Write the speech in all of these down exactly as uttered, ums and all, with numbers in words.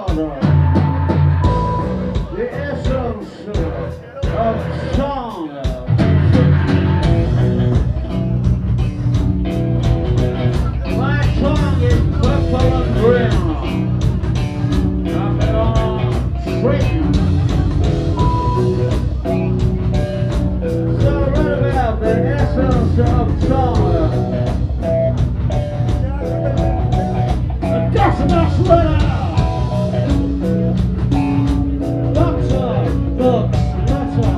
sound, the essence of song. My tongue is purple and green. I'm on spring. So right about the essence of song. A decimal sweater. Doctor, books, letter.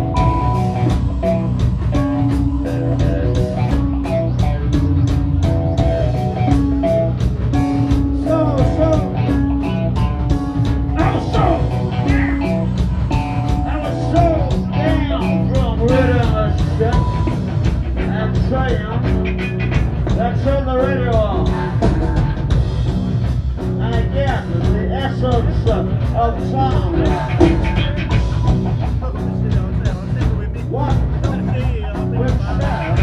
So, so, I was so, I was so down from reading the shit and saying, let's turn the radio on. And again, the essence of sound. What with sound?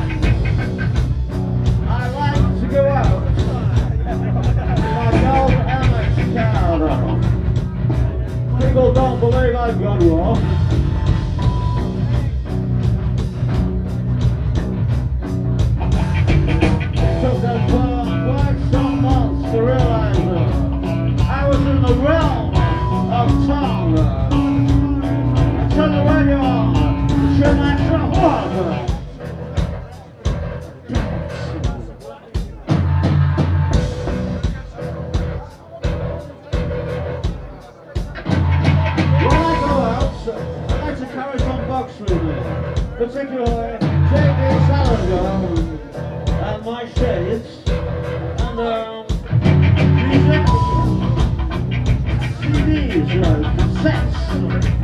I like to go out in my gold Amex card. People don't believe I've gone wrong. Took that far, quite some months to realize uh, I was in the realm of song. I turned the radio on to show myself what. When I go out, I like to carry some books with me, particularly J D Salinger and my shades, and um, music, C Ds, uh, cassettes.